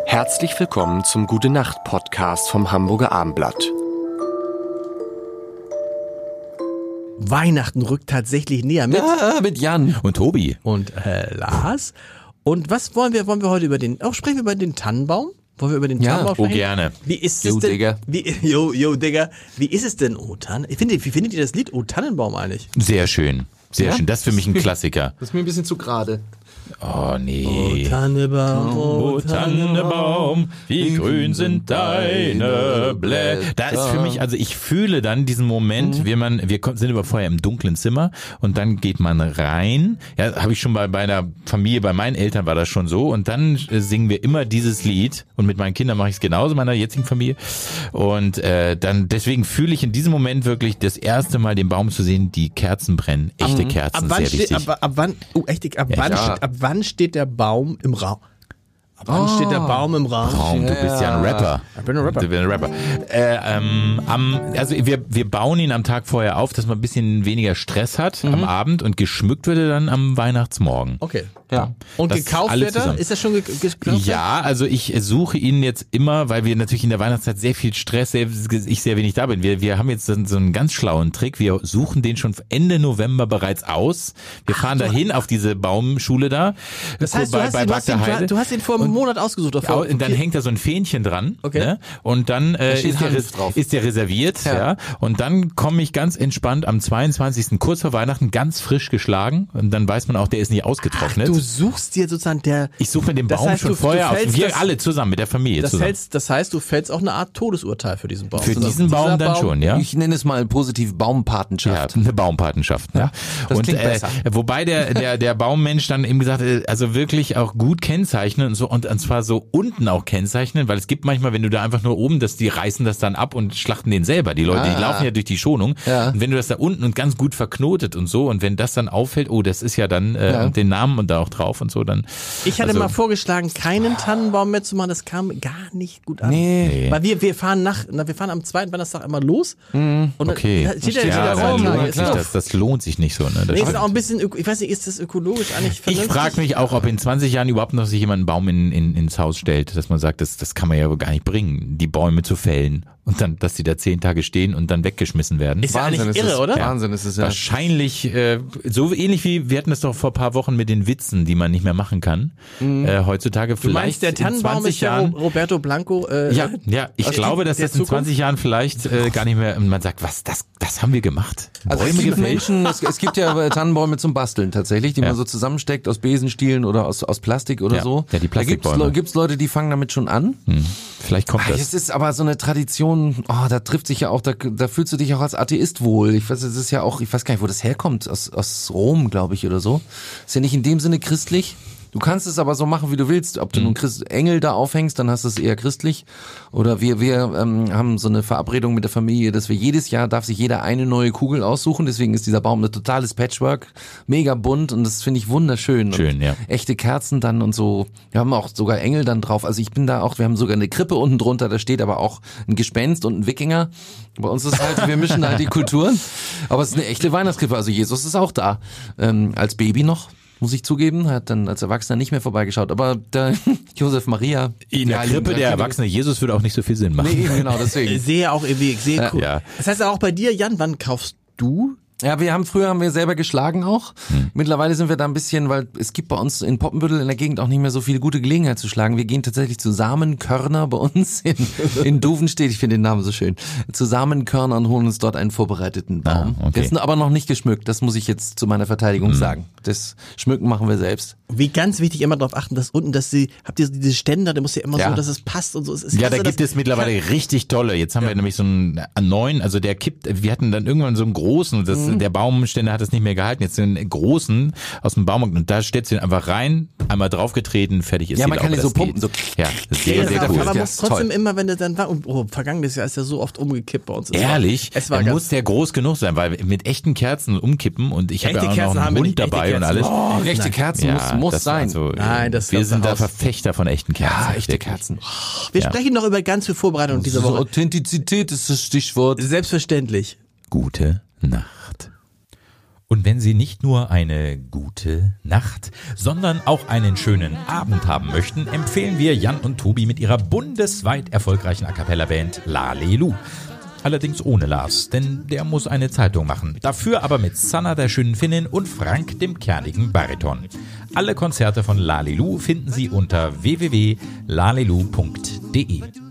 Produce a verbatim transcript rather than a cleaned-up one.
Herzlich willkommen zum Gute-Nacht-Podcast vom Hamburger Abendblatt. Weihnachten rückt tatsächlich näher mit. Ja, mit Jan und Tobi und äh, Lars. Und was wollen wir, wollen wir heute über den, auch sprechen wir über den Tannenbaum? Wollen wir über den Ja, Tannenbaum sprechen? oh gerne. Wie ist Yo, es denn? Digga. Wie, yo, yo, Digga. Wie ist es denn, O Tann? Ich finde, wie findet ihr das Lied O Tannenbaum eigentlich? Sehr schön. Sehr Ja? schön. Das ist für mich ein Klassiker. Das ist mir ein bisschen zu gerade. Oh nee. O Tannenbaum, O Tannenbaum, wie grün sind deine Blätter. Da ist für mich, also ich fühle dann diesen Moment, wie man, wir sind aber vorher im dunklen Zimmer und dann geht man rein. Ja, habe ich schon bei meiner Familie, bei meinen Eltern war das schon so und dann äh, singen wir immer dieses Lied und mit meinen Kindern mache ich es genauso, meiner jetzigen Familie. Und äh, dann deswegen fühle ich in diesem Moment wirklich das erste Mal den Baum zu sehen, die Kerzen brennen, echte Kerzen, ab wann sehr steht, wichtig. ab, ab wann, oh echt, ab, Ja, wann, ja. steht, ab wann steht der Baum im Raum? Ab wann Oh. steht der Baum im Raum? Raum, du bist ja ein Rapper. Ich bin ein Rapper. Du bist ein Rapper. Äh, ähm, am, also wir, wir bauen ihn am Tag vorher auf, dass man ein bisschen weniger Stress hat am Abend und geschmückt wird er dann am Weihnachtsmorgen. Okay. Ja. Und Das gekauft alle wird er? zusammen. Ist das schon ge- gekauft? Ja, also ich suche ihn jetzt immer, weil wir natürlich in der Weihnachtszeit sehr viel Stress, sehr, ich sehr wenig da bin. Wir, wir haben jetzt so einen ganz schlauen Trick. Wir suchen den schon Ende November bereits aus. Wir fahren dahin auf diese Baumschule da. Das heißt, bei, du, hast bei ihn, du, hast ihn, Bagda Heide. du hast ihn vor einem Monat ausgesucht. Oder vor, Ja, und dann hängt da so ein Fähnchen dran, Okay. ne? Und dann äh, steht ist, der, Hanf res- drauf. ist der reserviert, ja. Ja. Und dann komme ich ganz entspannt am zweiundzwanzigsten kurz vor Weihnachten ganz frisch geschlagen und dann weiß man auch, der ist nicht ausgetrocknet. du suchst dir sozusagen der... Ich suche mir den Das Baum heißt, schon du- du vorher aus. fällst Wir das- alle zusammen mit der Familie Das, zusammen. fällst, das heißt, du fällst auch eine Art Todesurteil für diesen Baum. Für Also diesen dieser Baum dann schon, ja. Ich nenne es mal positiv Ja, Baumpatenschaft. eine Baumpatenschaft. Ja, das und klingt äh, besser. wobei der der der Baummensch dann eben gesagt, äh, also wirklich auch gut kennzeichnen und so und, und zwar so unten auch kennzeichnen, weil es gibt manchmal, wenn du da einfach nur oben, dass die reißen das dann ab und schlachten den selber. Die Leute, die Ah. laufen ja durch die Schonung. Ja. Und wenn du das da unten und ganz gut verknotet und so und wenn das dann auffällt, oh, das ist ja dann äh, Ja. und den Namen und da auch drauf und so, dann. Ich hatte also, mal vorgeschlagen, keinen Tannenbaum mehr zu machen. Das kam gar nicht gut an. Nee. Weil wir, wir fahren nach, na, wir fahren am zweiten Weihnachtstag immer los. Und dann Okay. steht der, steht Ja, der dann Baum. lohnt da, sich ist das, das lohnt sich nicht so. Ne? Das Nee, ist stimmt. auch ein bisschen, öko- ich weiß nicht, ist das ökologisch eigentlich Ich vernünftig? frage mich auch, ob in zwanzig Jahren überhaupt noch sich jemand einen Baum in, in, ins Haus stellt, dass man sagt, das, das kann man ja wohl gar nicht bringen, die Bäume zu fällen und dann, dass die da zehn Tage stehen und dann weggeschmissen werden. Ist ja eigentlich ist irre, es. oder? Wahnsinn ist es ja. Wahrscheinlich äh, so ähnlich wie, wir hatten das doch vor ein paar Wochen mit den Witzen, die man nicht mehr machen kann. Äh, heutzutage Du meinst, vielleicht der in Tannenbaum zwanzig ist der Jahren. Ro- Roberto Blanco? Äh, Ja, ja, ich aus glaube, dass der das in Zukunft? zwanzig Jahren vielleicht äh, gar nicht mehr, und man sagt, was, das, das haben wir gemacht. Also es Bäume gibt gefällt. Menschen, es, es gibt ja Tannenbäume zum Basteln tatsächlich, die Ja. man so zusammensteckt aus Besenstielen oder aus, aus Plastik oder Ja. so. Ja, die Da gibt's, Plastikbäume. Le- gibt's Leute, die fangen damit schon an. Hm, vielleicht kommt Ah, das. Es ist aber so eine Tradition, oh, da trifft sich ja auch, da, da fühlst du dich auch als Atheist wohl. Ich weiß, es ist ja auch, ich weiß gar nicht, wo das herkommt, aus, aus Rom, glaube ich, oder so. Ist ja nicht in dem Sinne christlich. Du kannst es aber so machen, wie du willst. Ob du nun Christ Engel da aufhängst, dann hast du es eher christlich. Oder wir wir ähm, haben so eine Verabredung mit der Familie, dass wir jedes Jahr darf sich jeder eine neue Kugel aussuchen. Deswegen ist dieser Baum ein totales Patchwork, mega bunt und das finde ich wunderschön. Schön, und ja. Echte Kerzen dann und so. Wir haben auch sogar Engel dann drauf. Also ich bin da auch, wir haben sogar eine Krippe unten drunter, da steht aber auch ein Gespenst und ein Wikinger. Bei uns ist halt, wir mischen halt die Kulturen. Aber es ist eine echte Weihnachtskrippe. Also Jesus ist auch da. Ähm, als Baby noch. Muss ich zugeben, hat dann als Erwachsener nicht mehr vorbeigeschaut. Aber der Josef Maria. In der Krippe der Erwachsene Jesus würde auch nicht so viel Sinn machen. Nee, eben, genau, Ich deswegen. sehe auch irgendwie, ich sehe cool. Ja. Das heißt auch bei dir, Jan, wann kaufst du? Ja, wir haben früher haben wir selber geschlagen auch. Hm. Mittlerweile sind wir da ein bisschen, weil es gibt bei uns in Poppenbüttel in der Gegend auch nicht mehr so viele gute Gelegenheit zu schlagen. Wir gehen tatsächlich zu Samenkörner bei uns in, in Duvenstedt. Ich finde den Namen so schön. Zu Samenkörner und holen uns dort einen vorbereiteten Baum. Ah, okay. Der ist aber noch nicht geschmückt. Das muss ich jetzt zu meiner Verteidigung hm. sagen. Das Schmücken machen wir selbst. Wie ganz wichtig, immer darauf achten, dass unten, dass sie, habt ihr diese Ständer, da muss ja immer Ja. so, dass es passt und so. Es ist Ja, klasse, da gibt dass- es mittlerweile richtig tolle. Jetzt haben wir nämlich so einen neuen, also der kippt, wir hatten dann irgendwann so einen großen, das, Mhm. der Baumständer hat es nicht mehr gehalten, jetzt den großen aus dem Baumarkt und da stellst du ihn einfach rein, einmal draufgetreten, fertig ist Ja, die man kann Laube, den so das geht. pumpen, so. Ja, das ist sehr, Ja, sehr aber cool. man Ja, muss ist trotzdem toll. immer, wenn der dann war, und oh, vergangenes Jahr ist ja so oft umgekippt bei uns. Es war- Ehrlich, Es war dann ganz, muss der groß genug sein, weil mit echten Kerzen umkippen und ich habe Echte ja auch Kerzen noch haben einen wir Hund nicht, echte dabei und Kerzen. alles. Oh, echte nein. Kerzen Ja, muss, muss das sein. Also, Nein, das wir kommt sind da raus. Verfechter von echten Kerzen. Ja, echte Wirklich. Kerzen. wir ja. sprechen noch über ganz viel Vorbereitung diese Woche. Authentizität ist das Stichwort. Selbstverständlich. Gute Nacht. Und wenn Sie nicht nur eine gute Nacht, sondern auch einen schönen Abend haben möchten, empfehlen wir Jan und Tobi mit ihrer bundesweit erfolgreichen A-Cappella-Band Lalelu. Allerdings ohne Lars, denn der muss eine Zeitung machen. Dafür aber mit Sanna, der schönen Finnin, und Frank, dem kernigen Bariton. Alle Konzerte von Lalelu finden Sie unter w w w punkt lalelu punkt de.